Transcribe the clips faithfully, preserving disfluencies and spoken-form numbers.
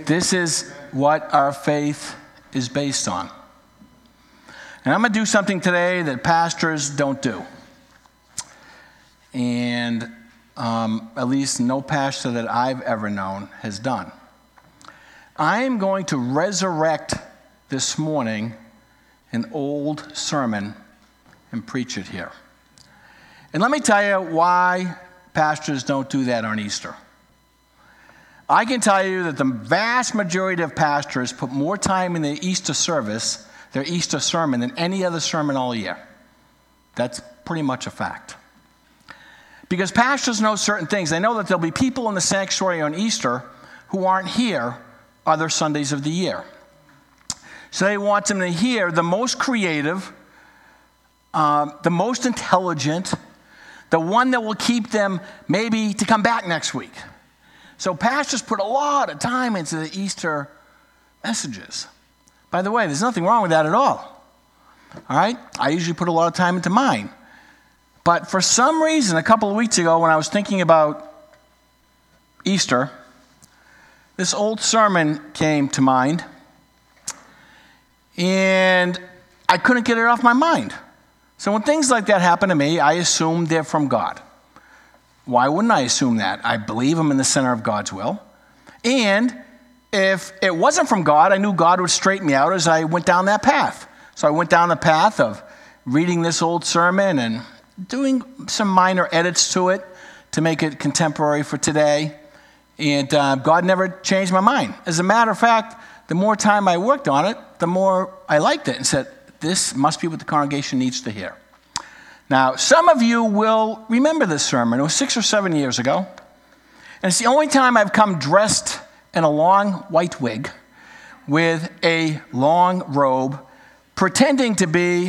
This is what our faith is based on. And I'm going to do something today that pastors don't do. And um, at least no pastor that I've ever known has done. I am going to resurrect this morning an old sermon and preach it here. And let me tell you why pastors don't do that on Easter. I can tell you that the vast majority of pastors put more time in their Easter service, their Easter sermon, than any other sermon all year. That's pretty much a fact. Because pastors know certain things. They know that there'll be people in the sanctuary on Easter who aren't here other Sundays of the year. So they want them to hear the most creative, um, the most intelligent, the one that will keep them maybe to come back next week. So pastors put a lot of time into the Easter messages. By the way, there's nothing wrong with that at all. All right? I usually put a lot of time into mine. But for some reason, a couple of weeks ago when I was thinking about Easter, this old sermon came to mind, and I couldn't get it off my mind. So when things like that happen to me, I assume they're from God. Why wouldn't I assume that? I believe I'm in the center of God's will. And if it wasn't from God, I knew God would straighten me out as I went down that path. So I went down the path of reading this old sermon and doing some minor edits to it to make it contemporary for today. And uh, God never changed my mind. As a matter of fact, the more time I worked on it, the more I liked it and said, this must be what the congregation needs to hear. Now, some of you will remember this sermon. It was six or seven years ago. And it's the only time I've come dressed in a long white wig with a long robe, pretending to be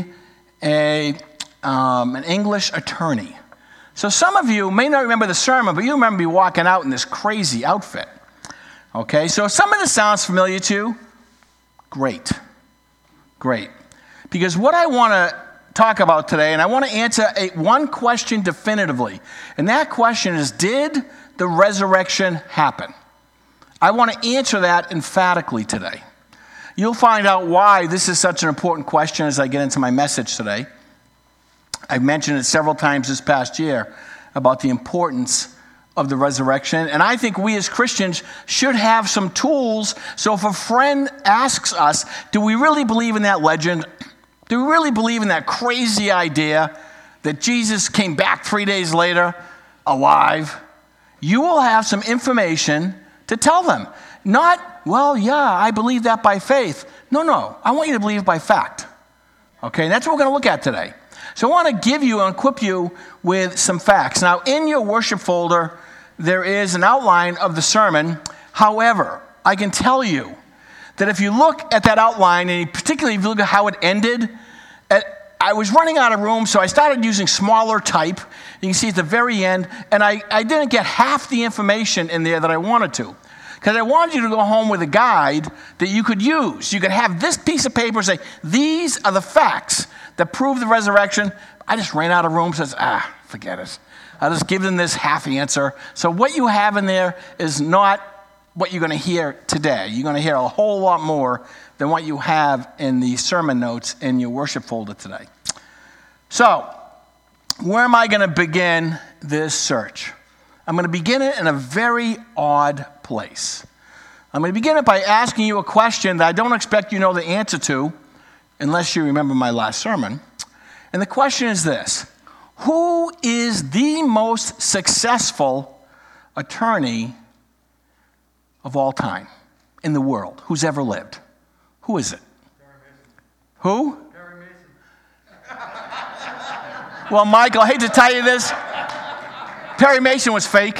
a um, an English attorney. So some of you may not remember the sermon, but you remember me walking out in this crazy outfit. Okay, so if some of this sounds familiar to you, great. Great. Because what I want to talk about today, and I want to answer a, one question definitively, and that question is, did the resurrection happen? I want to answer that emphatically today. You'll find out why this is such an important question as I get into my message today. I've mentioned it several times this past year about the importance of the resurrection, and I think we as Christians should have some tools, so if a friend asks us, do we really believe in that legend? Do we really believe in that crazy idea that Jesus came back three days later alive? You will have some information to tell them. Not, well, yeah, I believe that by faith. No, no, I want you to believe by fact. Okay, and that's what we're going to look at today. So I want to give you and equip you with some facts. Now, in your worship folder, there is an outline of the sermon. However, I can tell you that if you look at that outline, and particularly if you look at how it ended, at, I was running out of room, so I started using smaller type. You can see at the very end, and I, I didn't get half the information in there that I wanted to. Because I wanted you to go home with a guide that you could use. You could have this piece of paper and say, these are the facts that prove the resurrection. I just ran out of room, says, ah, forget it. I'll just give them this half answer. So what you have in there is not what you're going to hear today. You're going to hear a whole lot more than what you have in the sermon notes in your worship folder today. So, where am I going to begin this search? I'm going to begin it in a very odd place. I'm going to begin it by asking you a question that I don't expect you to know the answer to, unless you remember my last sermon. And the question is this: who is the most successful attorney of all time in the world, who's ever lived? Who is it? Perry Mason. Who? Perry Mason. Well, Michael, I hate to tell you this. Perry Mason was fake.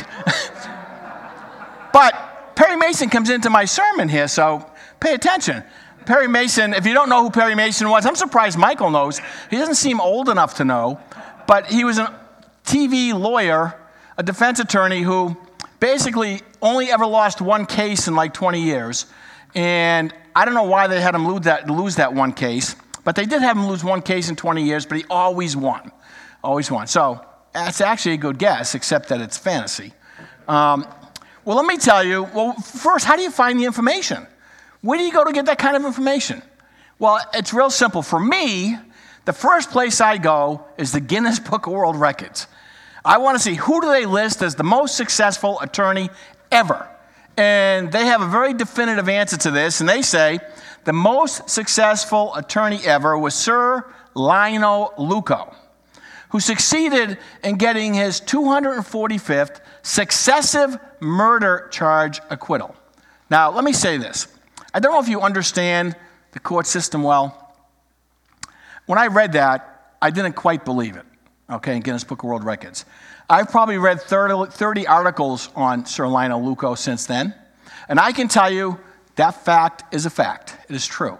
But Perry Mason comes into my sermon here, so pay attention. Perry Mason, if you don't know who Perry Mason was, I'm surprised Michael knows. He doesn't seem old enough to know. But he was a T V lawyer, a defense attorney who basically only ever lost one case in like twenty years. And I don't know why they had him lose that, lose that one case, but they did have him lose one case in twenty years, but he always won. Always won. So that's actually a good guess, except that it's fantasy. Um, Well, let me tell you, well, first, how do you find the information? Where do you go to get that kind of information? Well, it's real simple. For me, the first place I go is the Guinness Book of World Records. I want to see who do they list as the most successful attorney ever. And they have a very definitive answer to this, and they say the most successful attorney ever was Sir Lionel Luco, who succeeded in getting his two hundred forty-fifth successive murder charge acquittal. Now, let me say this. I don't know if you understand the court system well. When I read that, I didn't quite believe it, okay, in Guinness Book of World Records. I've probably read thirty, thirty articles on Sir Lionel Luco since then, and I can tell you that fact is a fact. It is true.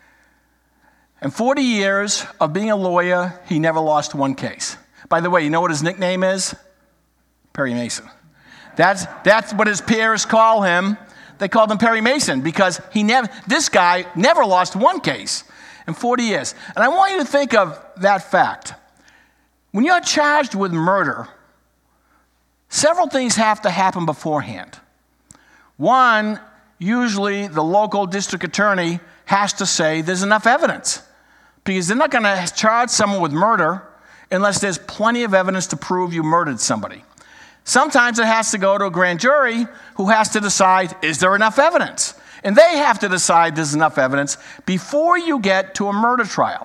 In forty years of being a lawyer, he never lost one case. By the way, you know what his nickname is? Perry Mason. That's, that's what his peers call him. They called him Perry Mason because he never, this guy never lost one case in forty years. And I want you to think of that fact. When you're charged with murder, several things have to happen beforehand. One, usually the local district attorney has to say there's enough evidence, because they're not going to charge someone with murder unless there's plenty of evidence to prove you murdered somebody. Sometimes it has to go to a grand jury who has to decide, is there enough evidence? And they have to decide there's enough evidence before you get to a murder trial.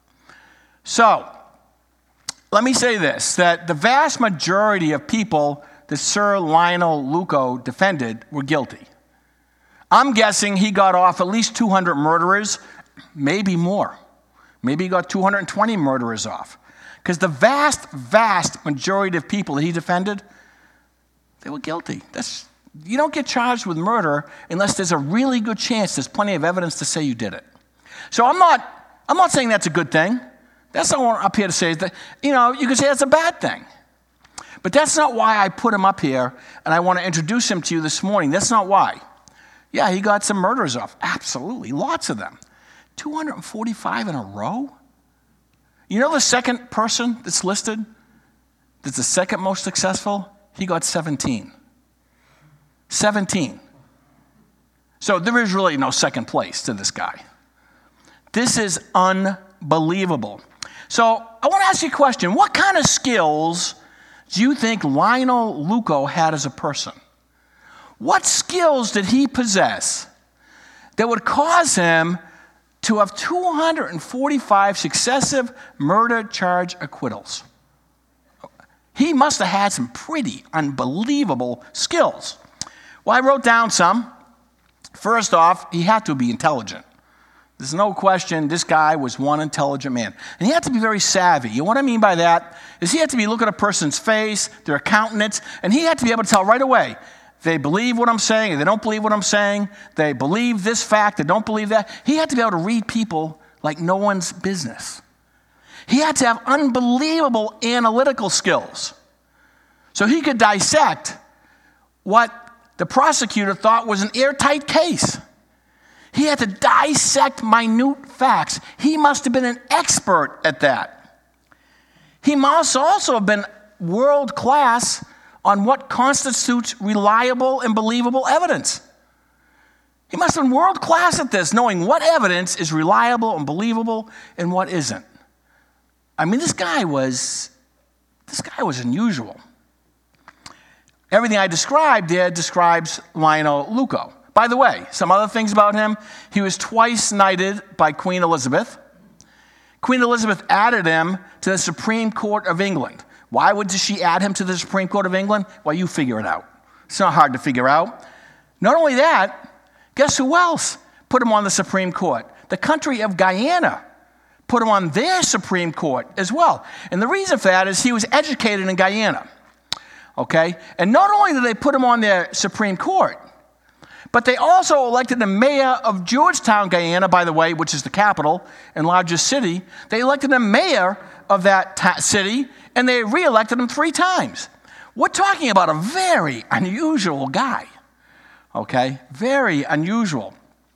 So, let me say this, that the vast majority of people that Sir Lionel Luco defended were guilty. I'm guessing he got off at least two hundred murderers, maybe more. Maybe he got two hundred twenty murderers off. Because the vast, vast majority of people that he defended, they were guilty. That's, you don't get charged with murder unless there's a really good chance there's plenty of evidence to say you did it. So I'm not, I'm not saying that's a good thing. That's not what I'm up here to say. Is that, you know, you could say that's a bad thing. But that's not why I put him up here, and I want to introduce him to you this morning. That's not why. Yeah, he got some murders off. Absolutely, lots of them. two hundred forty-five in a row? You know the second person that's listed that's the second most successful? He got seventeen. seventeen. So there is really no second place to this guy. This is unbelievable. So I want to ask you a question. What kind of skills do you think Lionel Luco had as a person? What skills did he possess that would cause him to have two hundred forty-five successive murder charge acquittals? He must have had some pretty unbelievable skills. Well, I wrote down some. First off, he had to be intelligent. There's no question this guy was one intelligent man. And he had to be very savvy. You know what I mean by that? Is he had to be looking at a person's face, their countenance, and he had to be able to tell right away, they believe what I'm saying, or they don't believe what I'm saying, they believe this fact, they don't believe that. He had to be able to read people like no one's business. He had to have unbelievable analytical skills. So he could dissect what the prosecutor thought was an airtight case. He had to dissect minute facts. He must have been an expert at that. He must also have been world class on what constitutes reliable and believable evidence. He must have been world class at this, knowing what evidence is reliable and believable and what isn't. I mean, this guy was, this guy was unusual. Everything I described there describes Lionel Luco. By the way, some other things about him. He was twice knighted by Queen Elizabeth. Queen Elizabeth added him to the Supreme Court of England. Why would she add him to the Supreme Court of England? Well, you figure it out. It's not hard to figure out. Not only that, guess who else put him on the Supreme Court? The country of Guyana put him on their Supreme Court as well. And the reason for that is he was educated in Guyana. Okay? And not only did they put him on their Supreme Court, but they also elected the mayor of Georgetown, Guyana, by the way, which is the capital and largest city. They elected the mayor of that ta- city, and they reelected him three times. We're talking about a very unusual guy, okay? Very unusual.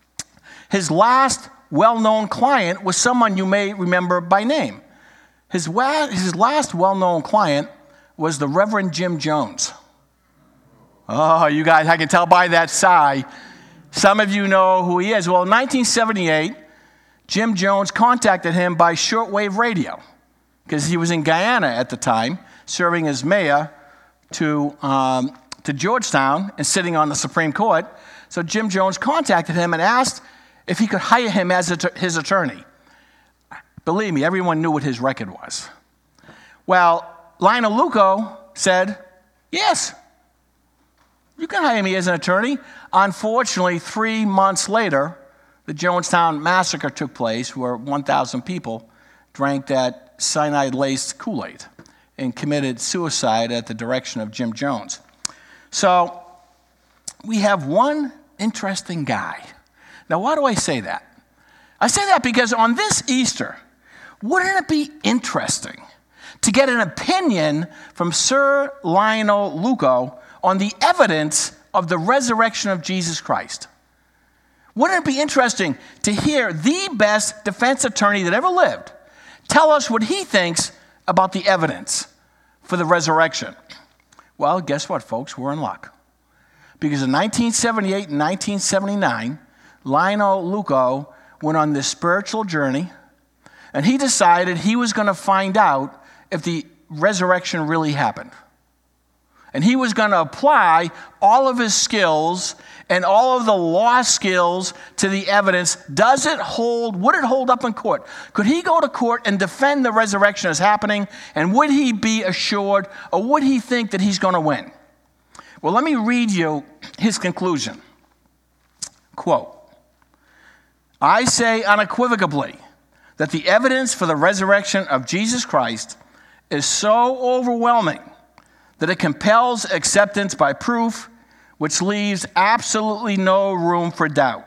His last well-known client was someone you may remember by name. His, wa- his last well-known client was the Reverend Jim Jones. Oh, you guys, I can tell by that sigh. Some of you know who he is. Well, in nineteen seventy-eight, Jim Jones contacted him by shortwave radio because he was in Guyana at the time, serving as mayor to, um, to Georgetown and sitting on the Supreme Court. So Jim Jones contacted him and asked if he could hire him as a, his attorney. Believe me, everyone knew what his record was. Well, Lionel Luco said, yes, you can hire me as an attorney. Unfortunately, three months later, the Jonestown massacre took place where one thousand people drank that cyanide-laced Kool-Aid and committed suicide at the direction of Jim Jones. So we have one interesting guy. Now, why do I say that? I say that because on this Easter, wouldn't it be interesting to get an opinion from Sir Lionel Luco on the evidence of the resurrection of Jesus Christ? Wouldn't it be interesting to hear the best defense attorney that ever lived tell us what he thinks about the evidence for the resurrection? Well, guess what, folks? We're in luck. Because in nineteen seventy-eight and nineteen seventy-nine, Lionel Luco went on this spiritual journey, and he decided he was going to find out if the resurrection really happened. And he was going to apply all of his skills and all of the law skills to the evidence. Does it hold? Would it hold up in court? Could he go to court and defend the resurrection as happening? And would he be assured, or would he think that he's going to win? Well, let me read you his conclusion. Quote, I say unequivocally that the evidence for the resurrection of Jesus Christ is so overwhelming that it compels acceptance by proof, which leaves absolutely no room for doubt.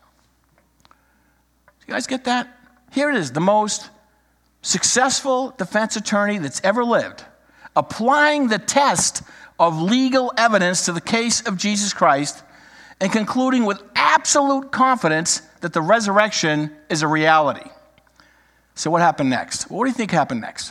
You guys get that? Here it is, the most successful defense attorney that's ever lived, applying the test of legal evidence to the case of Jesus Christ and concluding with absolute confidence that the resurrection is a reality. So what happened next? What do you think happened next?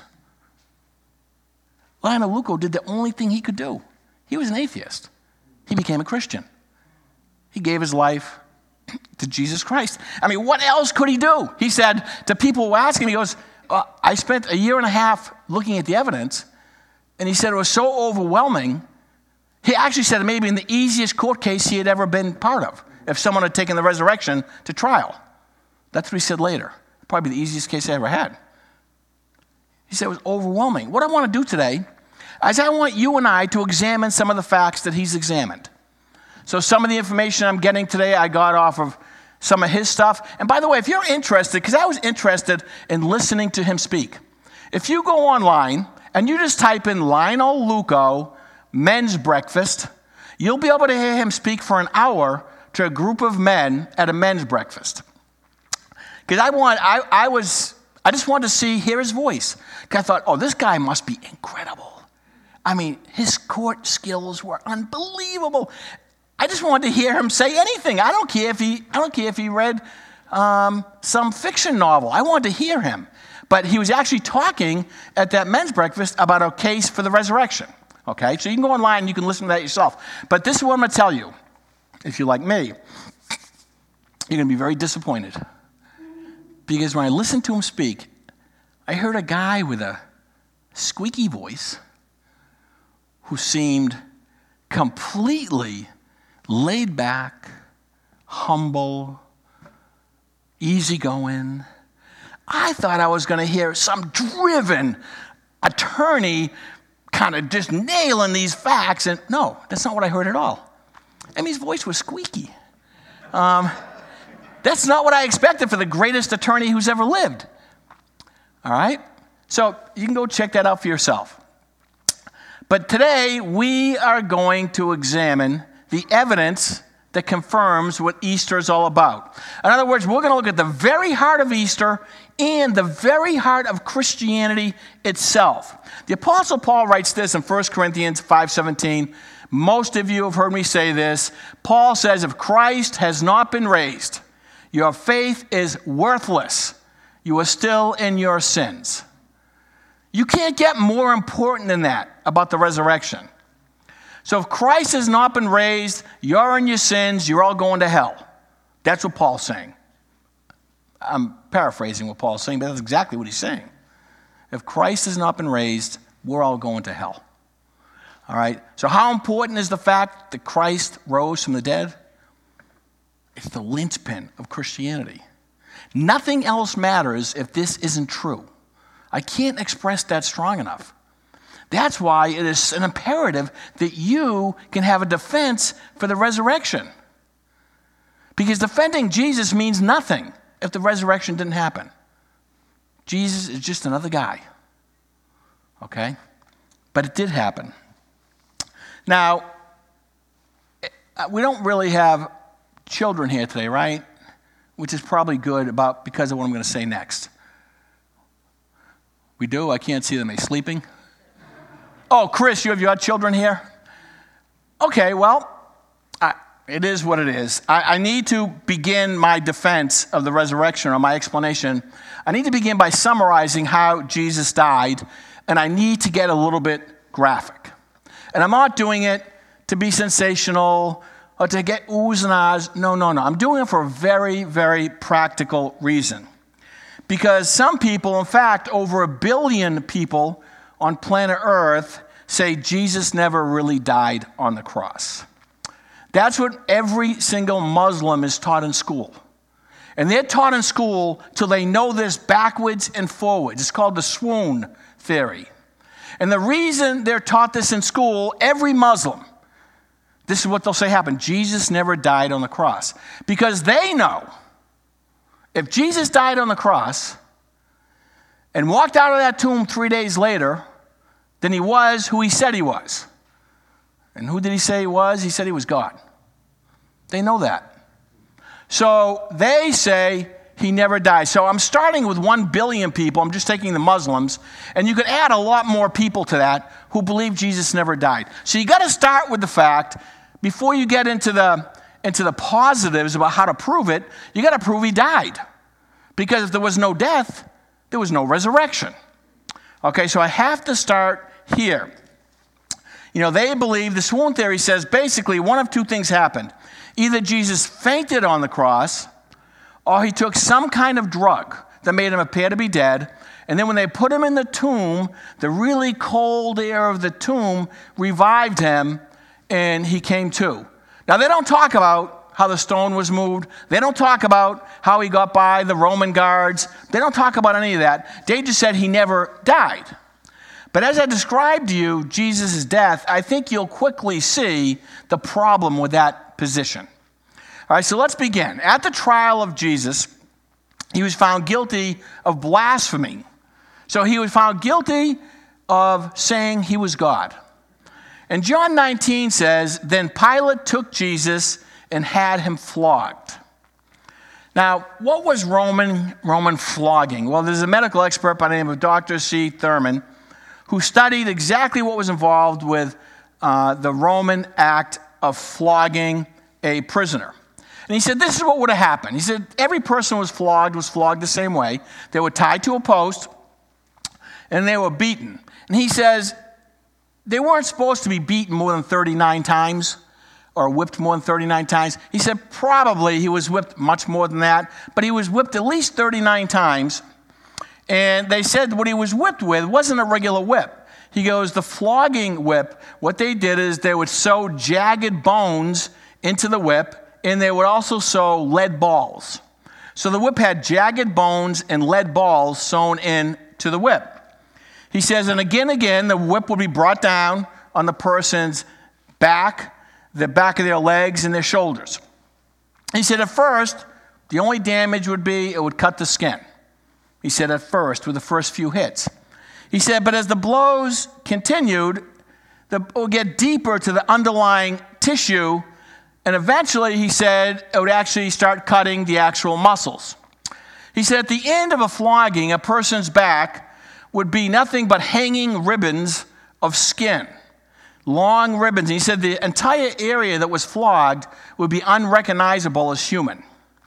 Lionel Luco did the only thing he could do. He was an atheist. He became a Christian. He gave his life to Jesus Christ. I mean, what else could he do? He said to people who asked him, he goes, uh, I spent a year and a half looking at the evidence, and he said it was so overwhelming. He actually said it may have been the easiest court case he had ever been part of, if someone had taken the resurrection to trial. That's what he said later. Probably the easiest case I ever had. He said it was overwhelming. What I want to do today is I want you and I to examine some of the facts that he's examined. So some of the information I'm getting today I got off of some of his stuff. And by the way, if you're interested, because I was interested in listening to him speak. If you go online and you just type in Lionel Luco, men's breakfast, you'll be able to hear him speak for an hour to a group of men at a men's breakfast. Because I want, I, I was, I just wanted to see, hear his voice. Because I thought, oh, this guy must be incredible. I mean, his court skills were unbelievable. I just wanted to hear him say anything. I don't care if he, I don't care if he read um, some fiction novel. I wanted to hear him. But he was actually talking at that men's breakfast about a case for the resurrection. Okay, so you can go online and you can listen to that yourself. But this is what I'm going to tell you. If you're like me, you're going to be very disappointed. Because when I listened to him speak, I heard a guy with a squeaky voice who seemed completely laid back, humble, easygoing. I thought I was going to hear some driven attorney kind of just nailing these facts. And no, that's not what I heard at all. I mean, his voice was squeaky. Um, that's not what I expected for the greatest attorney who's ever lived. All right? So you can go check that out for yourself. But today, we are going to examine the evidence that confirms what Easter is all about. In other words, we're going to look at the very heart of Easter and the very heart of Christianity itself. The Apostle Paul writes this in First Corinthians five seventeen. Most of you have heard me say this. Paul says, if Christ has not been raised, your faith is worthless. You are still in your sins. You can't get more important than that about the resurrection. So if Christ has not been raised, you're in your sins, you're all going to hell. That's what Paul's saying. I'm paraphrasing what Paul's saying, but that's exactly what he's saying. If Christ has not been raised, we're all going to hell. All right? So how important is the fact that Christ rose from the dead? It's the linchpin of Christianity. Nothing else matters if this isn't true. I can't express that strong enough. That's why it is an imperative that you can have a defense for the resurrection. Because defending Jesus means nothing if the resurrection didn't happen. Jesus is just another guy. Okay? But it did happen. Now, we don't really have children here today, right? Which is probably good about because of what I'm going to say next. We do? I can't see them. Are they sleeping? Oh, Chris, you have your children here? Okay, well, I, it is what it is. I, I need to begin my defense of the resurrection, or my explanation. I need to begin by summarizing how Jesus died, and I need to get a little bit graphic. And I'm not doing it to be sensational or to get oohs and ahs. No, no, no. I'm doing it for a very, very practical reason. Because some people, in fact, over a billion people on planet Earth say Jesus never really died on the cross. That's what every single Muslim is taught in school. And they're taught in school till they know this backwards and forwards. It's called the swoon theory. And the reason they're taught this in school, every Muslim, this is what they'll say happened. Jesus never died on the cross. Because they know if Jesus died on the cross and walked out of that tomb three days later, then he was who he said he was. And who did he say he was? He said he was God. They know that. So they say he never died. So I'm starting with one billion people. I'm just taking the Muslims. And you could add a lot more people to that who believe Jesus never died. So you got to start with the fact, before you get into the, into the positives about how to prove it, you got to prove he died. Because if there was no death, there was no resurrection. Okay, so I have to start here. You know, they believe, the swoon theory says basically one of two things happened. Either Jesus fainted on the cross, or he took some kind of drug that made him appear to be dead, and then when they put him in the tomb, the really cold air of the tomb revived him, and he came to. Now, they don't talk about how the stone was moved. They don't talk about how he got by the Roman guards. They don't talk about any of that. They just said he never died. But as I described to you Jesus' death, I think you'll quickly see the problem with that position. All right, so let's begin. At the trial of Jesus, he was found guilty of blasphemy. So he was found guilty of saying he was God. And John nineteen says, then Pilate took Jesus and had him flogged. Now, what was Roman, Roman flogging? Well, there's a medical expert by the name of Doctor C. Thurman who studied exactly what was involved with uh, the Roman act of flogging a prisoner. And he said, this is what would have happened. He said, every person was flogged, was flogged the same way. They were tied to a post, and they were beaten. And he says, they weren't supposed to be beaten more than thirty-nine times, or whipped more than thirty-nine times. He said, probably he was whipped much more than that, but he was whipped at least thirty-nine times. And they said what he was whipped with wasn't a regular whip. He goes, the flogging whip, what they did is they would sew jagged bones into the whip, and they would also sew lead balls. So the whip had jagged bones and lead balls sewn into the whip. He says, and again, again, the whip would be brought down on the person's back, the back of their legs and their shoulders. He said, at first, the only damage would be it would cut the skin. He said, at first, with the first few hits. He said, but as the blows continued, the, it would get deeper to the underlying tissue, and eventually, he said, it would actually start cutting the actual muscles. He said, at the end of a flogging, a person's back would be nothing but hanging ribbons of skin, long ribbons. And he said the entire area that was flogged would be unrecognizable as human.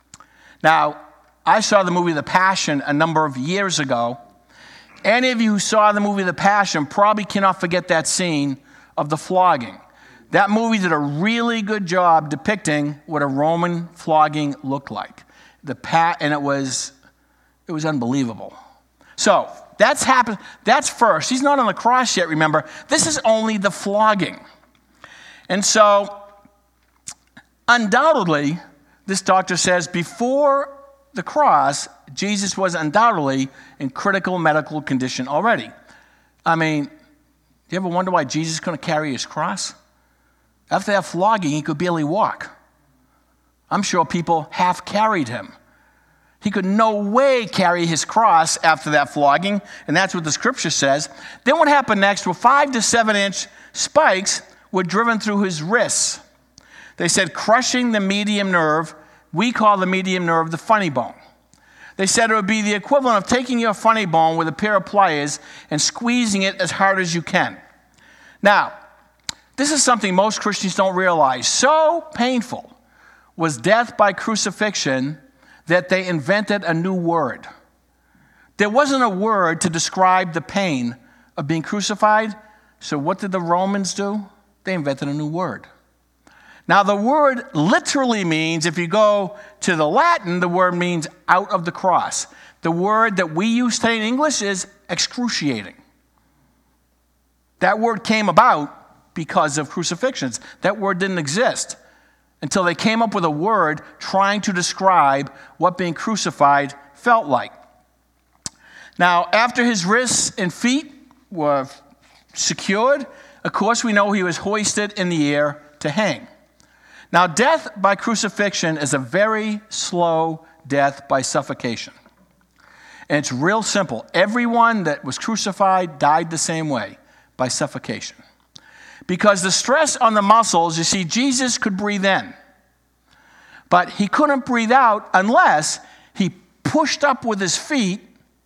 Now, I saw the movie The Passion a number of years ago. Any of you who saw the movie The Passion probably cannot forget that scene of the flogging. That movie did a really good job depicting what a Roman flogging looked like. The pat, and it was, it was unbelievable. So that's happened. That's first. He's not on the cross yet. Remember, this is only the flogging, and so undoubtedly, this doctor says before the cross, Jesus was undoubtedly in critical medical condition already. I mean, do you ever wonder why Jesus couldn't carry his cross? After that flogging, he could barely walk. I'm sure people half carried him. He could no way carry his cross after that flogging, and that's what the scripture says. Then what happened next were five to seven inch spikes were driven through his wrists. They said crushing the medium nerve. We call the medium nerve the funny bone. They said it would be the equivalent of taking your funny bone with a pair of pliers and squeezing it as hard as you can. Now, this is something most Christians don't realize. So painful was death by crucifixion that they invented a new word. There wasn't a word to describe the pain of being crucified, so what did the Romans do? They invented a new word. Now, the word literally means, if you go to the Latin, the word means out of the cross. The word that we use today in English is excruciating. That word came about because of crucifixions. That word didn't exist until they came up with a word trying to describe what being crucified felt like. Now, after his wrists and feet were secured, of course, we know he was hoisted in the air to hang. Now, death by crucifixion is a very slow death by suffocation. And it's real simple. Everyone that was crucified died the same way, by suffocation. Because the stress on the muscles, you see, Jesus could breathe in. But he couldn't breathe out unless he pushed up with his feet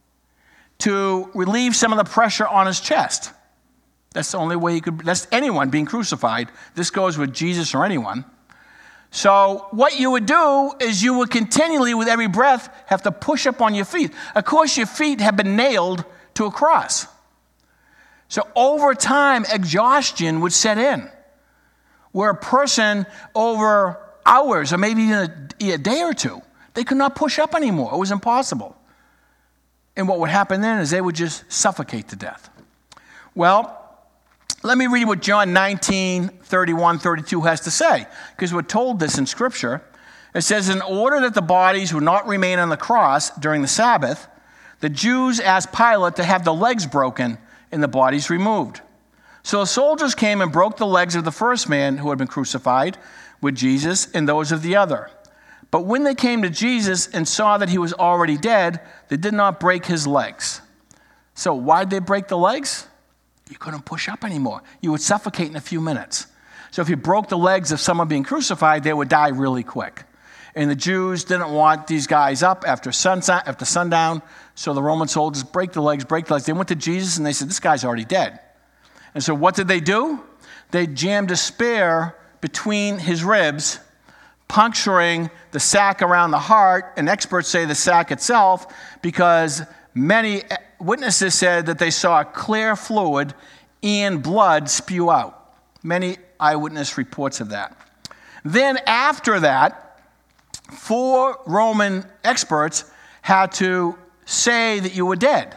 to relieve some of the pressure on his chest. That's the only way he could, that's anyone being crucified. This goes with Jesus or anyone. So what you would do is you would continually, with every breath, have to push up on your feet. Of course, your feet have been nailed to a cross. So over time, exhaustion would set in, where a person over hours or maybe even a, a day or two, they could not push up anymore. It was impossible. And what would happen then is they would just suffocate to death. Well, let me read what John nineteen, thirty-one, thirty-two has to say, because we're told this in Scripture. It says, in order that the bodies would not remain on the cross during the Sabbath, the Jews asked Pilate to have the legs broken and the bodies removed. So the soldiers came and broke the legs of the first man who had been crucified with Jesus and those of the other. But when they came to Jesus and saw that he was already dead, they did not break his legs. So why did they break the legs? You couldn't push up anymore. You would suffocate in a few minutes. So if you broke the legs of someone being crucified, they would die really quick. And the Jews didn't want these guys up after sunset, after sundown, so the Roman soldiers break the legs, break the legs. They went to Jesus and they said, this guy's already dead. And so what did they do? They jammed a spear between his ribs, puncturing the sac around the heart, and experts say the sac itself, because many witnesses said that they saw clear fluid and blood spew out. Many eyewitness reports of that. Then after that, four Roman experts had to say that you were dead.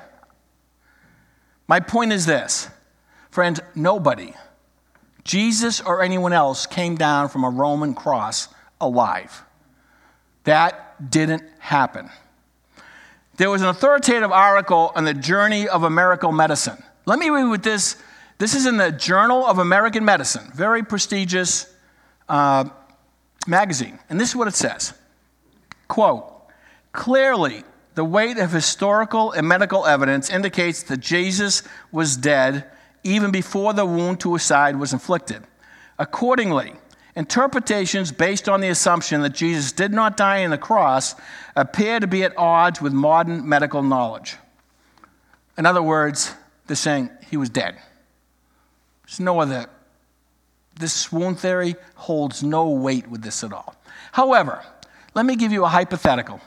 My point is this, friends, nobody, Jesus or anyone else, came down from a Roman cross alive. That didn't happen. There was an authoritative article on the journey of American medicine. Let me read with this. This is in the Journal of American Medicine, very prestigious uh, magazine. And this is what it says. Quote, clearly, the weight of historical and medical evidence indicates that Jesus was dead even before the wound to his side was inflicted. Accordingly, interpretations based on the assumption that Jesus did not die on the cross appear to be at odds with modern medical knowledge. In other words, they're saying he was dead. There's no other. This swoon theory holds no weight with this at all. However, let me give you a hypothetical.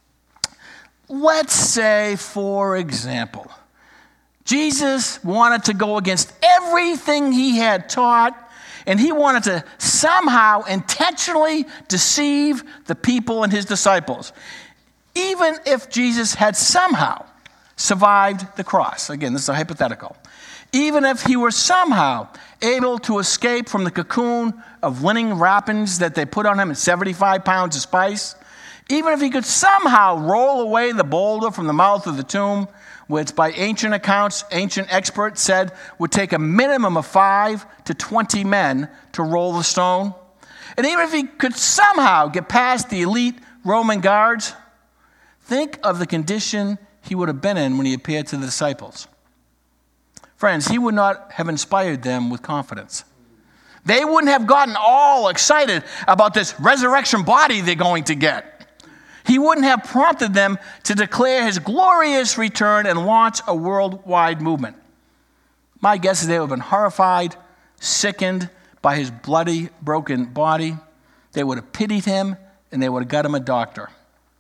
Let's say, for example, Jesus wanted to go against everything he had taught. And he wanted to somehow intentionally deceive the people and his disciples, even if Jesus had somehow survived the cross. Again, this is a hypothetical. Even if he were somehow able to escape from the cocoon of linen wrappings that they put on him and seventy-five pounds of spice, even if he could somehow roll away the boulder from the mouth of the tomb, which by ancient accounts, ancient experts said would take a minimum of five to twenty men to roll the stone, and even if he could somehow get past the elite Roman guards, think of the condition he would have been in when he appeared to the disciples. Friends, he would not have inspired them with confidence. They wouldn't have gotten all excited about this resurrection body they're going to get. He wouldn't have prompted them to declare his glorious return and launch a worldwide movement. My guess is they would have been horrified, sickened by his bloody, broken body. They would have pitied him, and they would have got him a doctor.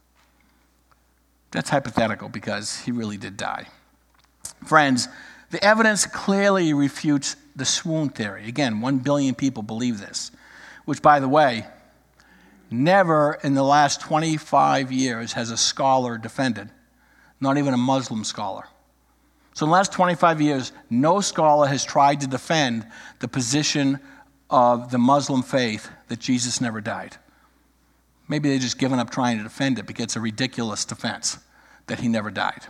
That's hypothetical because he really did die. Friends, the evidence clearly refutes the swoon theory. Again, one billion people believe this, which, by the way, never in the last twenty-five years has a scholar defended, not even a Muslim scholar. So in the last twenty-five years, no scholar has tried to defend the position of the Muslim faith that Jesus never died. Maybe they've just given up trying to defend it because it's a ridiculous defense that he never died.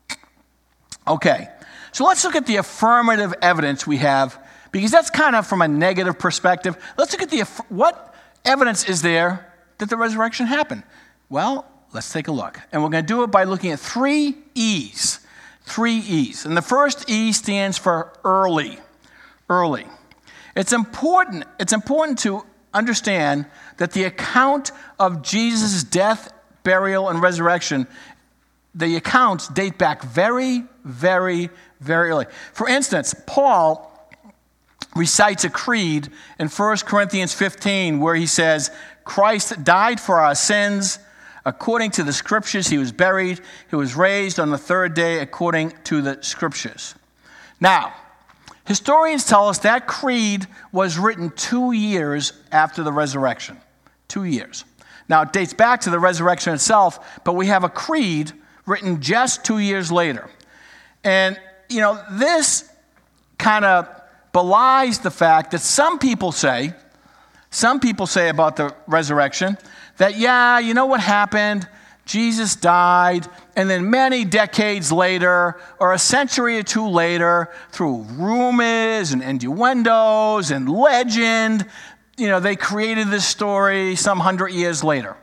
Okay, so let's look at the affirmative evidence we have, because that's kind of from a negative perspective. Let's look at the what evidence is there that the resurrection happened. Well, let's take a look. And we're going to do it by looking at three E's. Three E's. And the first E stands for early. Early. It's important, it's important to understand that the account of Jesus' death, burial, and resurrection, the accounts date back very, very, very early. For instance, Paul recites a creed in First Corinthians fifteen where he says, Christ died for our sins. According to the scriptures, he was buried. He was raised on the third day according to the scriptures. Now, historians tell us that creed was written two years after the resurrection. Two years. Now, it dates back to the resurrection itself, but we have a creed written just two years later. And, you know, this kind of belies the fact that some people say, some people say about the resurrection, that, yeah, you know what happened? Jesus died, and then many decades later, or a century or two later, through rumors and innuendos and legend, you know, they created this story some hundred years later.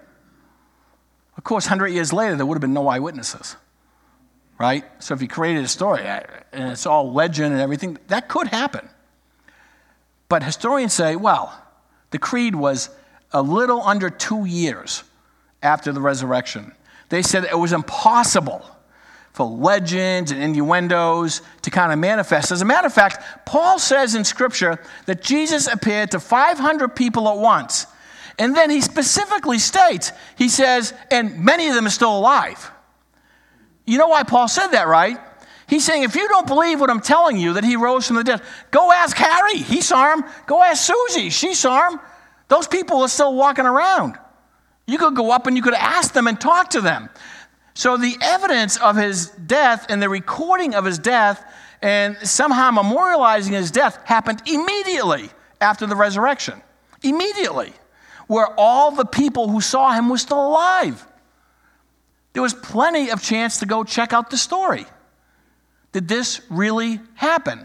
Of course, hundred years later, there would have been no eyewitnesses, right? So if you created a story, and it's all legend and everything, that could happen. But historians say, well, the creed was a little under two years after the resurrection. They said it was impossible for legends and innuendos to kind of manifest. As a matter of fact, Paul says in Scripture that Jesus appeared to five hundred people at once. And then he specifically states, he says, and many of them are still alive. You know why Paul said that, right? He's saying, if you don't believe what I'm telling you, that he rose from the dead, go ask Harry. He saw him. Go ask Susie. She saw him. Those people are still walking around. You could go up and you could ask them and talk to them. So the evidence of his death and the recording of his death and somehow memorializing his death happened immediately after the resurrection. Immediately. Where all the people who saw him were still alive. There was plenty of chance to go check out the story. Did this really happen?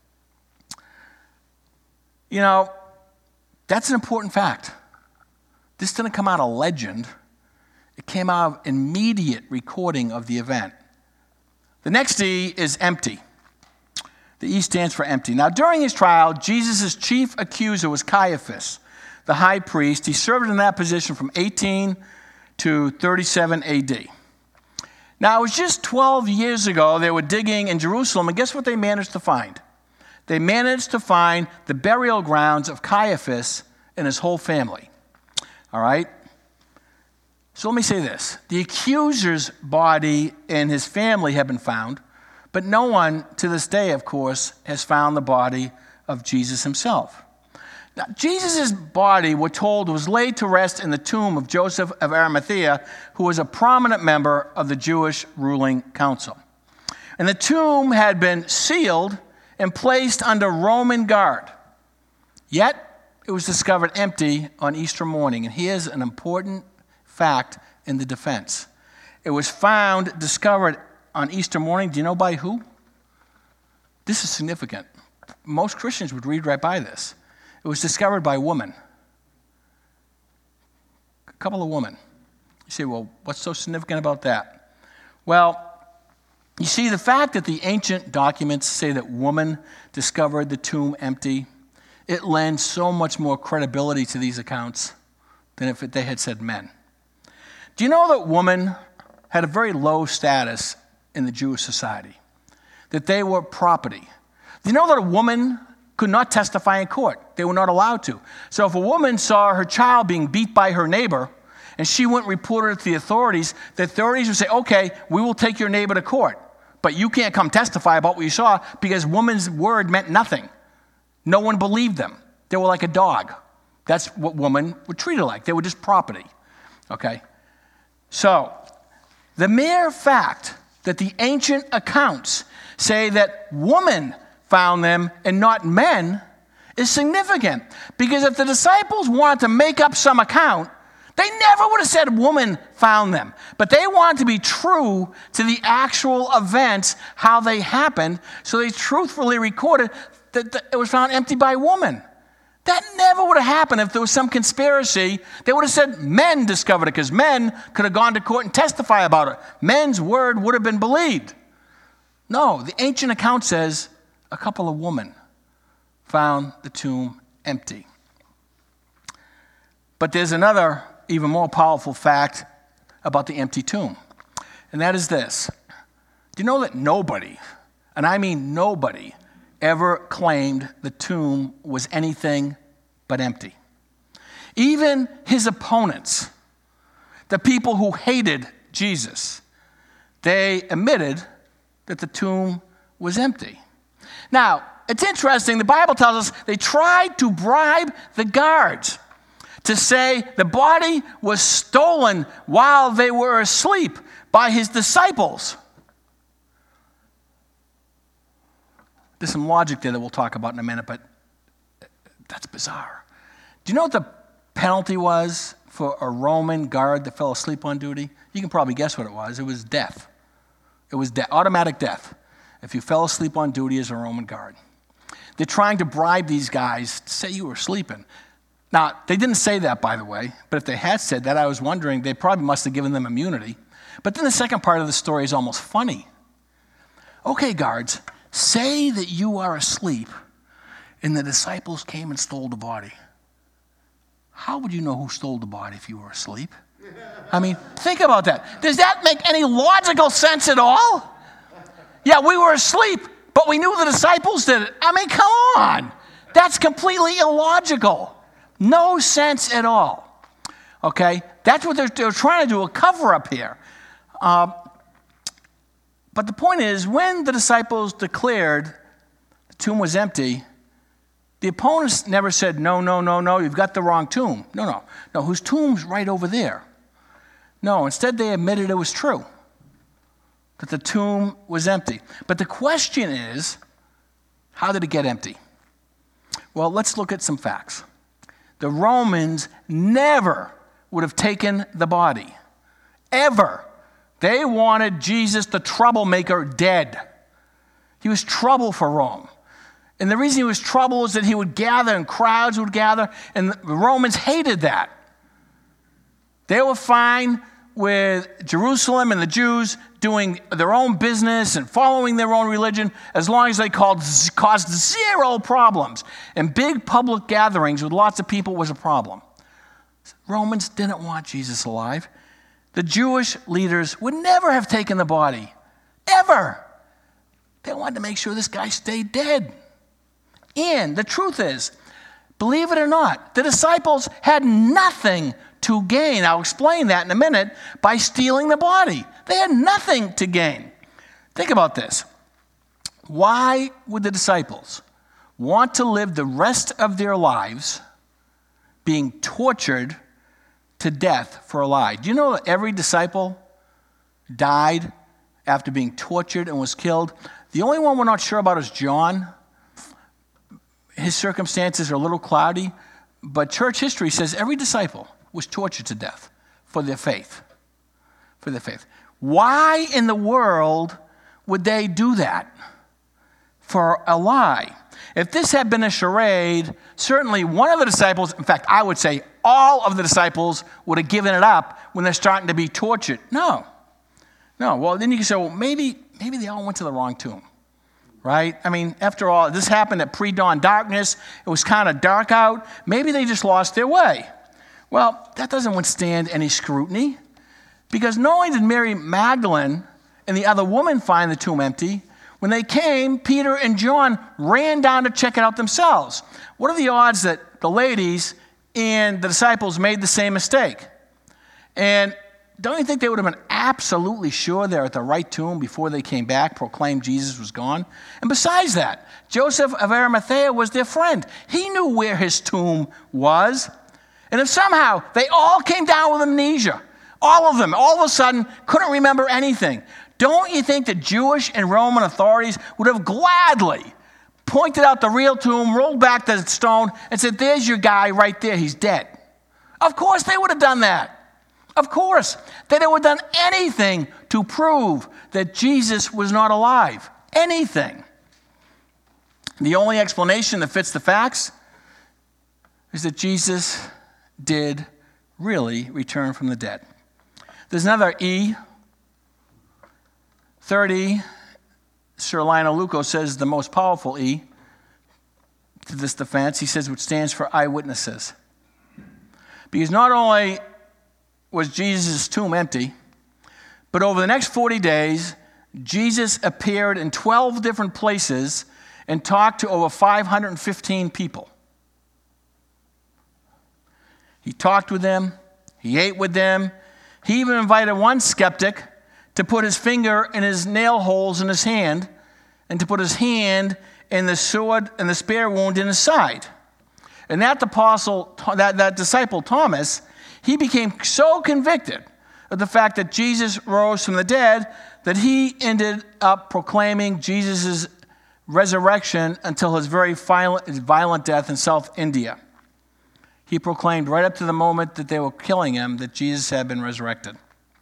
You know, that's an important fact. This didn't come out of legend. It came out of immediate recording of the event. The next E is empty. The E stands for empty. Now, during his trial, Jesus' chief accuser was Caiaphas, the high priest. He served in that position from eighteen to thirty-seven A D. Now, it was just twelve years ago they were digging in Jerusalem, and guess what they managed to find? They managed to find the burial grounds of Caiaphas and his whole family. All right? So let me say this. The accuser's body and his family have been found, but no one to this day, of course, has found the body of Jesus himself. Now, Jesus' body, we're told, was laid to rest in the tomb of Joseph of Arimathea, who was a prominent member of the Jewish ruling council. And the tomb had been sealed and placed under Roman guard. Yet, it was discovered empty on Easter morning. And here's an important fact in the defense. It was found, discovered on Easter morning. Do you know by who? This is significant. Most Christians would read right by this. It was discovered by a woman. A couple of women. You say, well, what's so significant about that? Well, you see, the fact that the ancient documents say that woman discovered the tomb empty, it lends so much more credibility to these accounts than if they had said men. Do you know that woman had a very low status in the Jewish society? That they were property. Do you know that a woman could not testify in court? They were not allowed to. So if a woman saw her child being beat by her neighbor, and she went and reported it to the authorities, the authorities would say, okay, we will take your neighbor to court, but you can't come testify about what you saw because woman's word meant nothing. No one believed them. They were like a dog. That's what women were treated like. They were just property. Okay? So, the mere fact that the ancient accounts say that woman found them and not men is significant. Because if the disciples wanted to make up some account, they never would have said woman found them. But they wanted to be true to the actual events, how they happened, so they truthfully recorded that it was found empty by a woman. That never would have happened if there was some conspiracy. They would have said men discovered it because men could have gone to court and testify about it. Men's word would have been believed. No, the ancient account says a couple of women found the tomb empty. But there's another even more powerful fact about the empty tomb, and that is this. Do you know that nobody, and I mean nobody, ever claimed the tomb was anything but empty? Even his opponents, the people who hated Jesus, they admitted that the tomb was empty. Now, it's interesting, the Bible tells us they tried to bribe the guards to say the body was stolen while they were asleep by his disciples. There's some logic there that we'll talk about in a minute, but that's bizarre. Do you know what the penalty was for a Roman guard that fell asleep on duty? You can probably guess what it was. It was death. It was de- automatic death if you fell asleep on duty as a Roman guard. They're trying to bribe these guys to say you were sleeping. Now, they didn't say that, by the way, but if they had said that, I was wondering, they probably must have given them immunity. But then the second part of the story is almost funny. Okay, guards, say that you are asleep and the disciples came and stole the body. How would you know who stole the body if you were asleep? I mean, think about that. Does that make any logical sense at all? Yeah, we were asleep, but we knew the disciples did it. I mean, come on. That's completely illogical. No sense at all. Okay? That's what they're, they're trying to do, a cover-up here. Um, but the point is, when the disciples declared the tomb was empty, the opponents never said, no, no, no, no, you've got the wrong tomb. No, no. No, whose tomb's right over there? No, instead they admitted it was true, that the tomb was empty. But the question is, how did it get empty? Well, let's look at some facts. The Romans never would have taken the body. Ever. They wanted Jesus, the troublemaker, dead. He was trouble for Rome. And the reason he was trouble is that he would gather and crowds would gather, and the Romans hated that. They were fine with Jerusalem and the Jews doing their own business and following their own religion as long as they called, caused zero problems. And big public gatherings with lots of people was a problem. Romans didn't want Jesus alive. The Jewish leaders would never have taken the body. Ever. They wanted to make sure this guy stayed dead. And the truth is, believe it or not, the disciples had nothing to gain. I'll explain that in a minute, by stealing the body. They had nothing to gain. Think about this. Why would the disciples want to live the rest of their lives being tortured to death for a lie. Do you know that every disciple died after being tortured and was killed? The only one we're not sure about is John. His circumstances are a little cloudy, but church history says every disciple was tortured to death for their faith. For their faith. Why in the world would they do that? For a lie. If this had been a charade, certainly one of the disciples, in fact, I would say all of the disciples would have given it up when they're starting to be tortured. No. No. Well, then you can say, well, maybe, maybe they all went to the wrong tomb. Right? I mean, after all, this happened at pre-dawn darkness. It was kind of dark out. Maybe they just lost their way. Well, that doesn't withstand any scrutiny, because not only did Mary Magdalene and the other woman find the tomb empty, when they came, Peter and John ran down to check it out themselves. What are the odds that the ladies and the disciples made the same mistake? And don't you think they would have been absolutely sure they're at the right tomb before they came back, proclaimed Jesus was gone? And besides that, Joseph of Arimathea was their friend. He knew where his tomb was. And if somehow they all came down with amnesia, all of them, all of a sudden, couldn't remember anything, don't you think the Jewish and Roman authorities would have gladly pointed out the real tomb, rolled back the stone, and said, there's your guy right there, he's dead? Of course they would have done that. Of course. They would have done anything to prove that Jesus was not alive. Anything. The only explanation that fits the facts is that Jesus did really return from the dead. There's another E. Third E, Sir Lionel Luco says the most powerful E to this defense. He says which stands for eyewitnesses. Because not only was Jesus' tomb empty, but over the next forty days, Jesus appeared in twelve different places and talked to over five hundred fifteen people. He talked with them. He ate with them. He even invited one skeptic to put his finger in his nail holes in his hand and to put his hand in the sword and the spear wound in his side. And that apostle, that, that disciple Thomas, he became so convicted of the fact that Jesus rose from the dead that he ended up proclaiming Jesus' resurrection until his very violent, violent death in South India. He proclaimed right up to the moment that they were killing him that Jesus had been resurrected.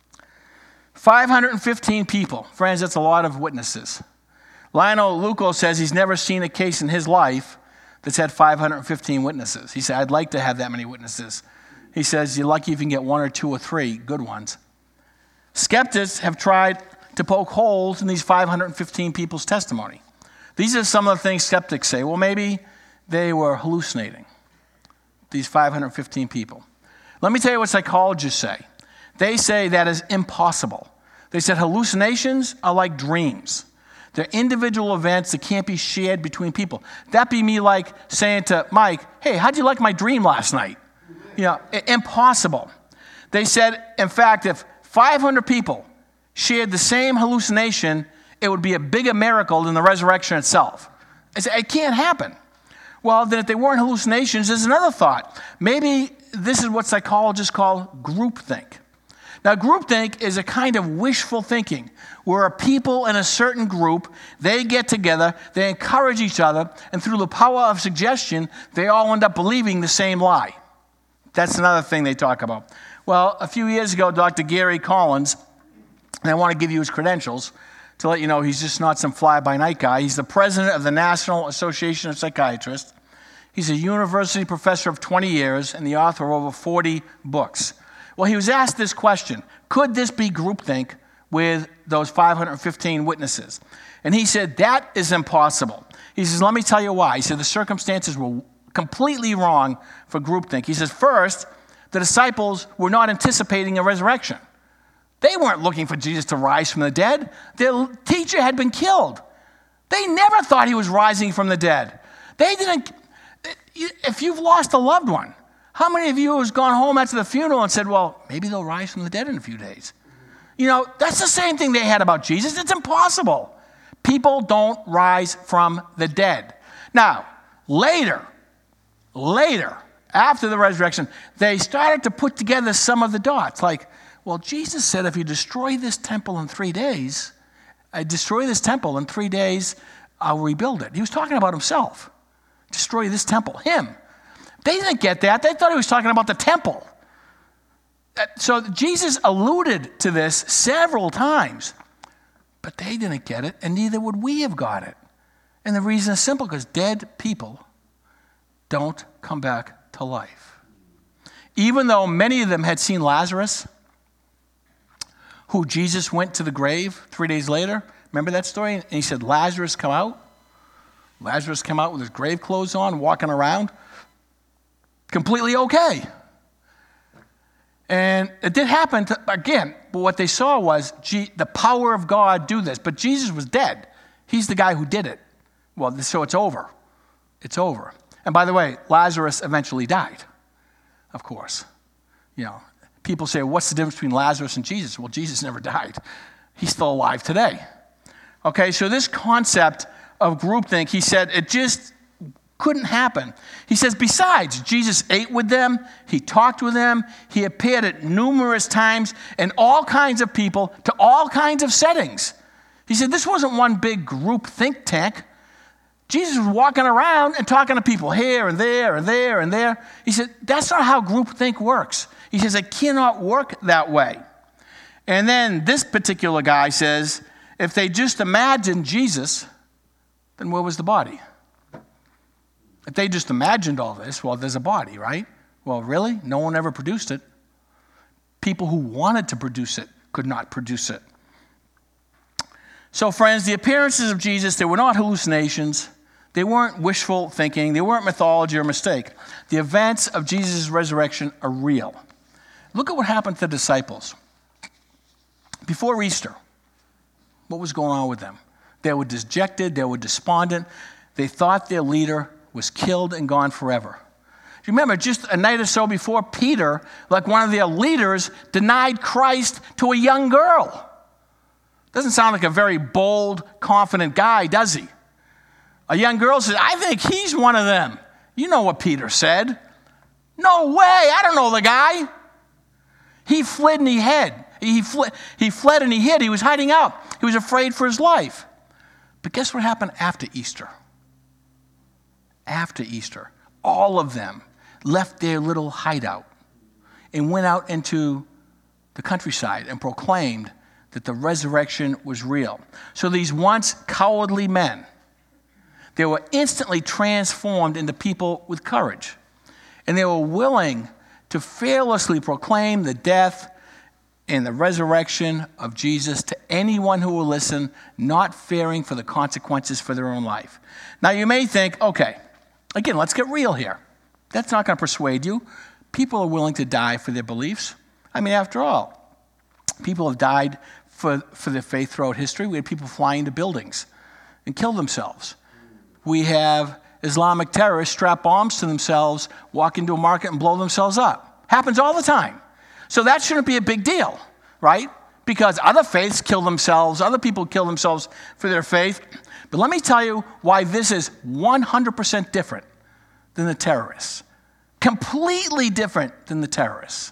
five hundred fifteen people. Friends, that's a lot of witnesses. Lionel Luco says he's never seen a case in his life that's had five hundred fifteen witnesses. He said, I'd like to have that many witnesses. He says, you're lucky if you can get one or two or three good ones. Skeptics have tried to poke holes in these five hundred fifteen people's testimony. These are some of the things skeptics say. Well, maybe they were hallucinating, these five hundred fifteen people. Let me tell you what psychologists say. They say that is impossible. They said hallucinations are like dreams. They're individual events that can't be shared between people. That'd be me like saying to Mike, hey, how'd you like my dream last night? You know, impossible. They said, in fact, if five hundred people shared the same hallucination, it would be a bigger miracle than the resurrection itself. I said, it can't happen. Well, then if they weren't hallucinations, there's another thought. Maybe this is what psychologists call groupthink. Now, groupthink is a kind of wishful thinking where a people in a certain group, they get together, they encourage each other, and through the power of suggestion, they all end up believing the same lie. That's another thing they talk about. Well, a few years ago, Doctor Gary Collins, and I want to give you his credentials to let you know he's just not some fly-by-night guy. He's the president of the National Association of Psychiatrists. He's a university professor of twenty years and the author of over forty books. Well, he was asked this question, could this be groupthink with those five hundred fifteen witnesses? And he said, that is impossible. He says, let me tell you why. He said, the circumstances were completely wrong for groupthink. He says, first, the disciples were not anticipating a resurrection. They weren't looking for Jesus to rise from the dead. Their teacher had been killed. They never thought he was rising from the dead. They didn't, if you've lost a loved one, how many of you has gone home after the funeral and said, well, maybe they'll rise from the dead in a few days? You know, that's the same thing they had about Jesus. It's impossible. People don't rise from the dead. Now, Later, later, after the resurrection, they started to put together some of the dots. Like, well, Jesus said if you destroy this temple in three days, I destroy this temple in three days, I'll rebuild it. He was talking about himself. Destroy this temple, him. They didn't get that. They thought he was talking about the temple. So Jesus alluded to this several times, but they didn't get it, and neither would we have got it. And the reason is simple, because dead people don't come back to life. Even though many of them had seen Lazarus, who Jesus went to the grave three days later. Remember that story? And he said, Lazarus, come out. Lazarus came out with his grave clothes on, walking around, completely okay. And it did happen, to, again, but what they saw was G, the power of God do this. But Jesus was dead. He's the guy who did it. Well, so it's over. It's over. And by the way, Lazarus eventually died, of course. You know, people say, what's the difference between Lazarus and Jesus? Well, Jesus never died. He's still alive today. Okay, so this concept of groupthink, he said, it just couldn't happen. He says, besides, Jesus ate with them, he talked with them, he appeared at numerous times and all kinds of people to all kinds of settings. He said, this wasn't one big group think tank. Jesus was walking around and talking to people here and there and there and there. He said, that's not how groupthink works. He says, it cannot work that way. And then this particular guy says, if they just imagined Jesus, then where was the body? If they just imagined all this, well, there's a body, right? Well, really? No one ever produced it. People who wanted to produce it could not produce it. So, friends, the appearances of Jesus, they were not hallucinations. They weren't wishful thinking. They weren't mythology or mistake. The events of Jesus' resurrection are real. Look at what happened to the disciples. Before Easter, what was going on with them? They were dejected. They were despondent. They thought their leader was killed and gone forever. Remember, just a night or so before, Peter, like one of their leaders, denied Christ to a young girl. Doesn't sound like a very bold, confident guy, does he? A young girl says, I think he's one of them. You know what Peter said. No way, I don't know the guy. He fled and he hid. He fled, he fled and he hid. He was hiding out. He was afraid for his life. But guess what happened after Easter? After Easter, all of them left their little hideout and went out into the countryside and proclaimed that the resurrection was real. So these once cowardly men, they were instantly transformed into people with courage. And they were willing to fearlessly proclaim the death and the resurrection of Jesus to anyone who will listen, not fearing for the consequences for their own life. Now you may think, okay, again, let's get real here. That's not going to persuade you. People are willing to die for their beliefs. I mean, after all, people have died for, for their faith throughout history. We had people fly into buildings and kill themselves. We have Islamic terrorists strap bombs to themselves, walk into a market and blow themselves up. Happens all the time. So that shouldn't be a big deal, right? Because other faiths kill themselves, other people kill themselves for their faith. But let me tell you why this is one hundred percent different than the terrorists. Completely different than the terrorists.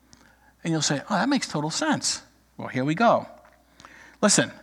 And you'll say, oh, that makes total sense. Well, here we go. Listen,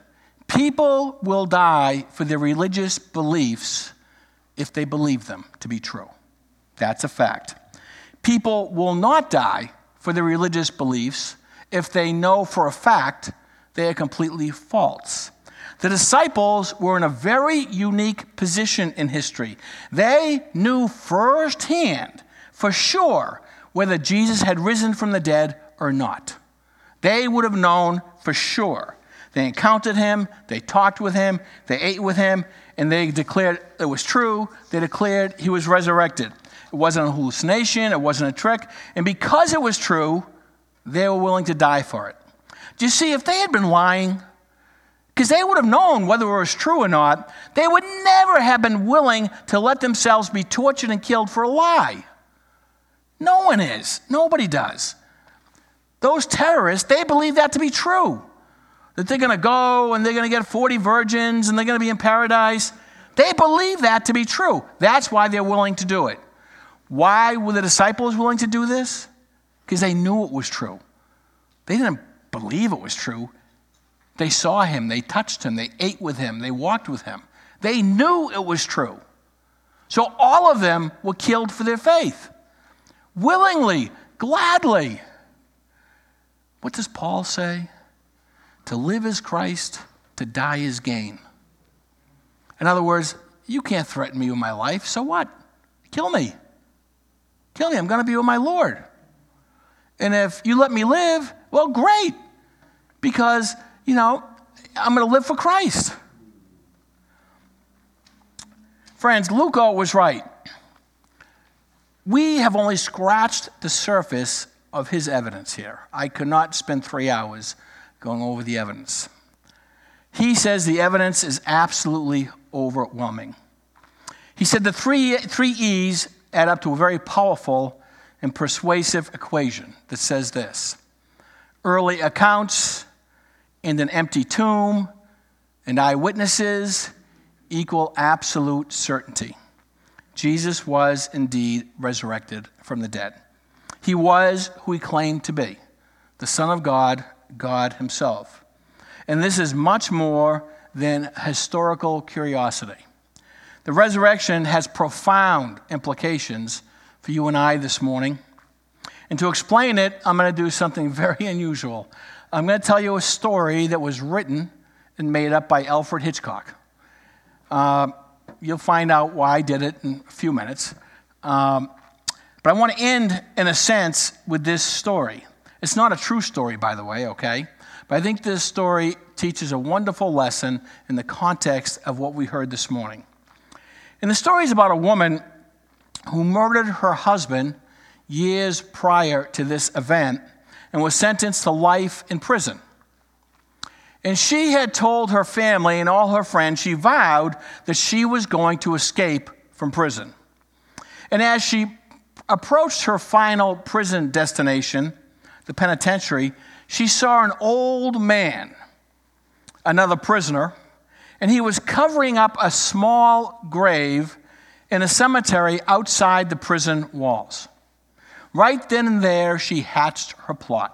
people will die for their religious beliefs if they believe them to be true. That's a fact. People will not die for their religious beliefs if they know for a fact they are completely false. The disciples were in a very unique position in history. They knew firsthand, for sure, whether Jesus had risen from the dead or not. They would have known for sure. They encountered him, they talked with him, they ate with him, and they declared it was true. They declared he was resurrected. It wasn't a hallucination, it wasn't a trick, and because it was true, they were willing to die for it. Do you see, if they had been lying, because they would have known whether it was true or not, they would never have been willing to let themselves be tortured and killed for a lie. No one is. Nobody does. Those terrorists, they believe that to be true. That they're going to go and they're going to get forty virgins and they're going to be in paradise. They believe that to be true. That's why they're willing to do it. Why were the disciples willing to do this? Because they knew it was true. They didn't believe it was true. They saw him, they touched him, they ate with him, they walked with him. They knew it was true. So all of them were killed for their faith. Willingly, gladly. What does Paul say? To live is Christ, to die is gain. In other words, you can't threaten me with my life, so what? Kill me. Kill me, I'm going to be with my Lord. And if you let me live, well, great. Because, you know, I'm going to live for Christ. Friends, Luca was right. We have only scratched the surface of his evidence here. I could not spend three hours going over the evidence. He says the evidence is absolutely overwhelming. He said the three, three E's add up to a very powerful and persuasive equation that says this: early accounts and an empty tomb and eyewitnesses equal absolute certainty. Jesus was indeed resurrected from the dead. He was who he claimed to be, the Son of God, God himself. And this is much more than historical curiosity. The resurrection has profound implications for you and I this morning. And to explain it, I'm going to do something very unusual. I'm going to tell you a story that was written and made up by Alfred Hitchcock. Uh, you'll find out why I did it in a few minutes. Um, but I want to end, in a sense, with this story. It's not a true story, by the way, okay? But I think this story teaches a wonderful lesson in the context of what we heard this morning. And the story is about a woman who murdered her husband years prior to this event and was sentenced to life in prison. And she had told her family and all her friends, she vowed that she was going to escape from prison. And as she approached her final prison destination, the penitentiary, she saw an old man, another prisoner, and he was covering up a small grave in a cemetery outside the prison walls. Right then and there, she hatched her plot.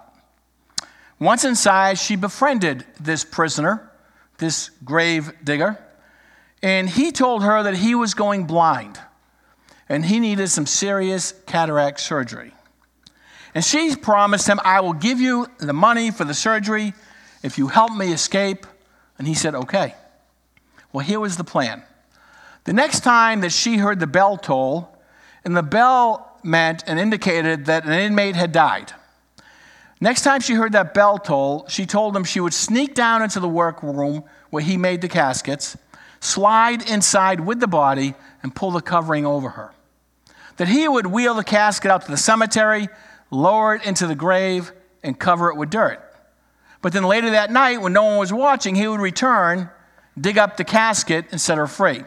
Once inside, she befriended this prisoner, this grave digger, and he told her that he was going blind and he needed some serious cataract surgery. And she promised him, I will give you the money for the surgery if you help me escape. And he said, okay. Well, here was the plan. The next time that she heard the bell toll, and the bell meant and indicated that an inmate had died. Next time she heard that bell toll, she told him she would sneak down into the workroom where he made the caskets, slide inside with the body, and pull the covering over her. That he would wheel the casket out to the cemetery, lower it into the grave, and cover it with dirt. But then later that night, when no one was watching, he would return, dig up the casket, and set her free.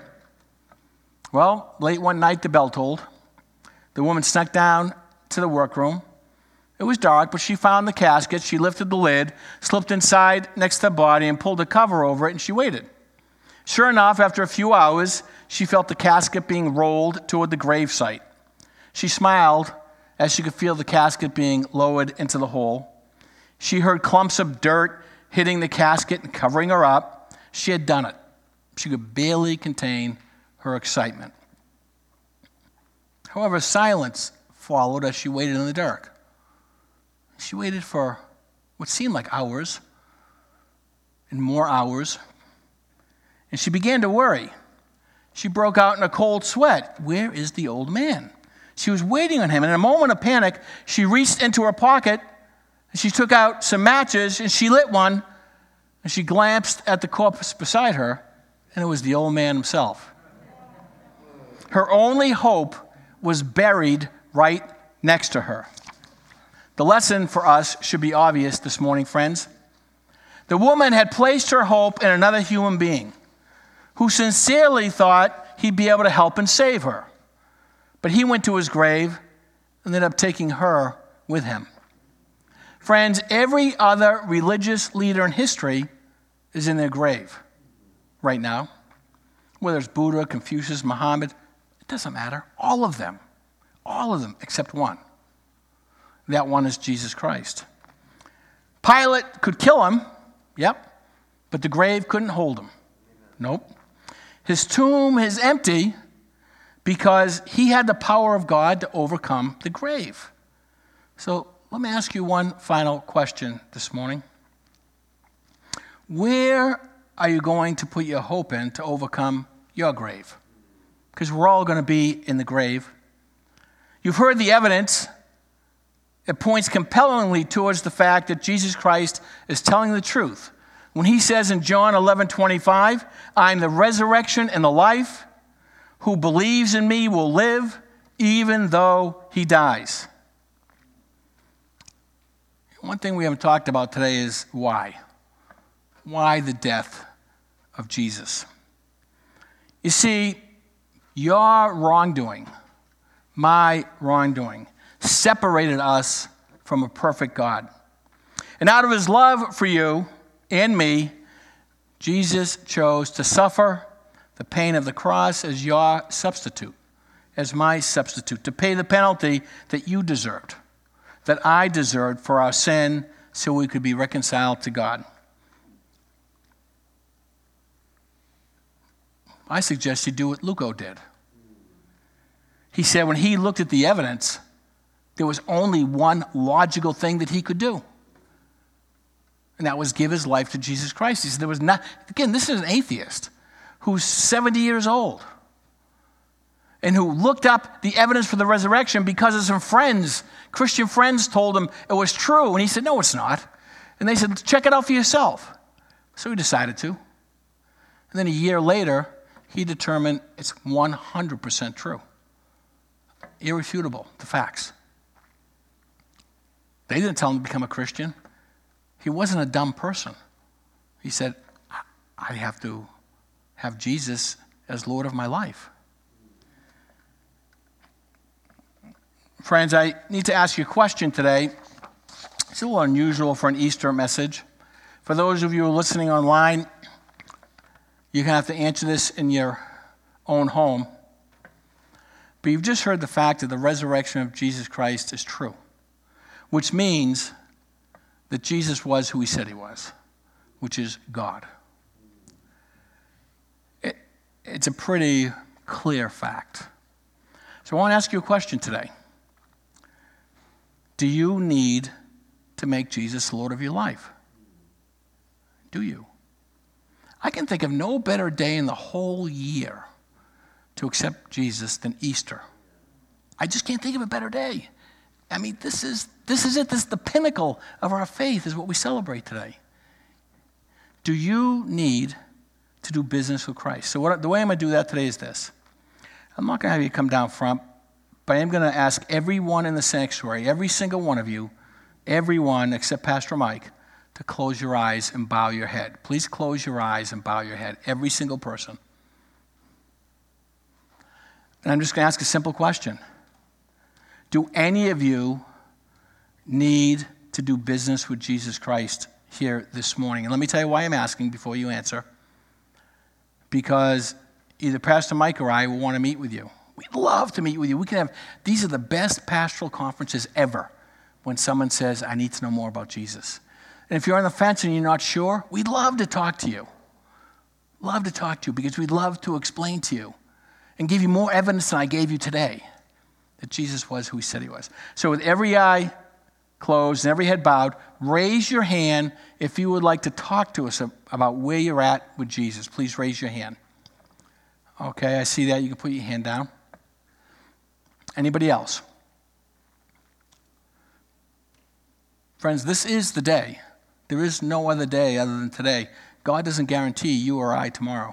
Well, late one night, the bell tolled. The woman snuck down to the workroom. It was dark, but she found the casket. She lifted the lid, slipped inside next to the body, and pulled the cover over it, and she waited. Sure enough, after a few hours, she felt the casket being rolled toward the gravesite. She smiled as she could feel the casket being lowered into the hole. She heard clumps of dirt hitting the casket and covering her up. She had done it. She could barely contain her excitement. However, silence followed as she waited in the dark. She waited for what seemed like hours and more hours, and she began to worry. She broke out in a cold sweat. Where is the old man? She was waiting on him, and in a moment of panic, she reached into her pocket, and she took out some matches, and she lit one, and she glanced at the corpse beside her, and it was the old man himself. Her only hope was buried right next to her. The lesson for us should be obvious this morning, friends. The woman had placed her hope in another human being who sincerely thought he'd be able to help and save her. But he went to his grave and ended up taking her with him. Friends, every other religious leader in history is in their grave right now. whether it's Buddha, Confucius, Muhammad, it doesn't matter. All of them. All of them except one. That one is Jesus Christ. Pilate could kill him, yep, but the grave couldn't hold him. Nope. His tomb is empty because he had the power of God to overcome the grave. So let me ask you one final question this morning. Where are you going to put your hope in to overcome your grave? Because we're all going to be in the grave. You've heard the evidence. It points compellingly towards the fact that Jesus Christ is telling the truth. When he says in John eleven twenty-five, I am the resurrection and the life. Who believes in me will live even though he dies. One thing we haven't talked about today is why. Why the death of Jesus? You see, your wrongdoing, my wrongdoing, separated us from a perfect God. And out of his love for you and me, Jesus chose to suffer the pain of the cross as your substitute, as my substitute, to pay the penalty that you deserved, that I deserved for our sin, so we could be reconciled to God. I suggest you do what Lugo did. He said when he looked at the evidence, there was only one logical thing that he could do. And that was give his life to Jesus Christ. He said there was not, again, this is an atheist who's seventy years old and who looked up the evidence for the resurrection because of some friends, Christian friends told him it was true. And he said, no, it's not. And they said, check it out for yourself. So he decided to. And then a year later, he determined it's one hundred percent true. Irrefutable, the facts. They didn't tell him to become a Christian. He wasn't a dumb person. He said, I have to have Jesus as Lord of my life. Friends, I need to ask you a question today. It's a little unusual for an Easter message. For those of you who are listening online, you're going to have to answer this in your own home. But you've just heard the fact that the resurrection of Jesus Christ is true, which means that Jesus was who he said he was, which is God. It, it's a pretty clear fact. So I want to ask you a question today. Do you need to make Jesus the Lord of your life? Do you? I can think of no better day in the whole year to accept Jesus than Easter. I just can't think of a better day. I mean, this is this is it. This is the pinnacle of our faith, is what we celebrate today. Do you need to do business with Christ? So what, the way I'm going to do that today is this. I'm not going to have you come down front, but I am going to ask everyone in the sanctuary, every single one of you, everyone except Pastor Mike, to close your eyes and bow your head. Please close your eyes and bow your head, every single person. And I'm just going to ask a simple question. Do any of you need to do business with Jesus Christ here this morning? And let me tell you why I'm asking before you answer. Because either Pastor Mike or I will want to meet with you. We'd love to meet with you. We can have, these are the best pastoral conferences ever when someone says, I need to know more about Jesus. And if you're on the fence and you're not sure, we'd love to talk to you. Love to talk to you because we'd love to explain to you and give you more evidence than I gave you today that Jesus was who he said he was. So with every eye closed and every head bowed, raise your hand if you would like to talk to us about where you're at with Jesus. Please raise your hand. Okay, I see that. You can put your hand down. Anybody else? Friends, this is the day. There is no other day other than today. God doesn't guarantee you or I tomorrow.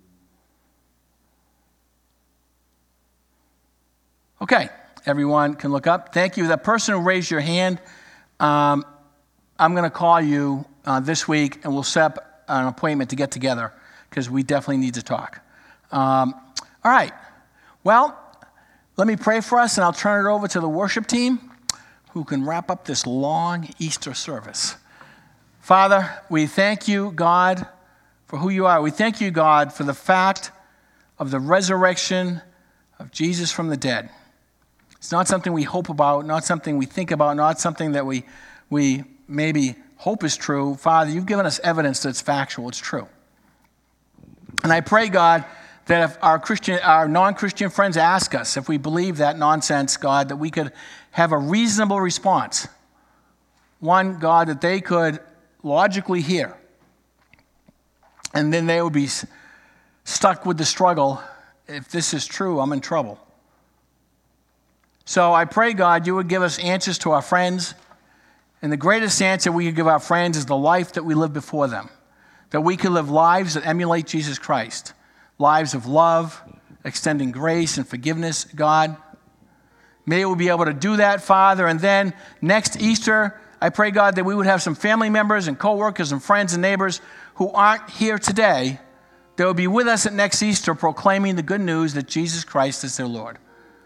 Okay, everyone can look up. Thank you. That person who raised your hand, um, I'm going to call you uh, this week, and we'll set up an appointment to get together because we definitely need to talk. Um, all right. Well, let me pray for us, and I'll turn it over to the worship team who can wrap up this long Easter service. Father, we thank you, God, for who you are. We thank you, God, for the fact of the resurrection of Jesus from the dead. It's not something we hope about, not something we think about, not something that we, we maybe hope is true. Father, you've given us evidence that it's factual, it's true. And I pray, God, that if our Christian, our non-Christian friends ask us if we believe that nonsense, God, that we could have a reasonable response. One, God, that they could logically hear. And then they would be stuck with the struggle. If this is true, I'm in trouble. So I pray, God, you would give us answers to our friends. And the greatest answer we could give our friends is the life that we live before them. That we could live lives that emulate Jesus Christ. Lives of love, extending grace and forgiveness, God. May we be able to do that, Father. And then next Easter, I pray, God, that we would have some family members and co-workers and friends and neighbors who aren't here today that will be with us at next Easter proclaiming the good news that Jesus Christ is their Lord.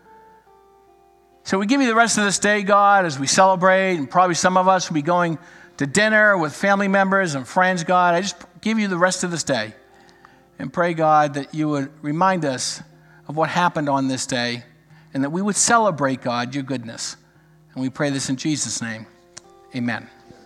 So we give you the rest of this day, God, as we celebrate, and probably some of us will be going to dinner with family members and friends, God. I just give you the rest of this day and pray, God, that you would remind us of what happened on this day and that we would celebrate, God, your goodness. And we pray this in Jesus' name. Amen.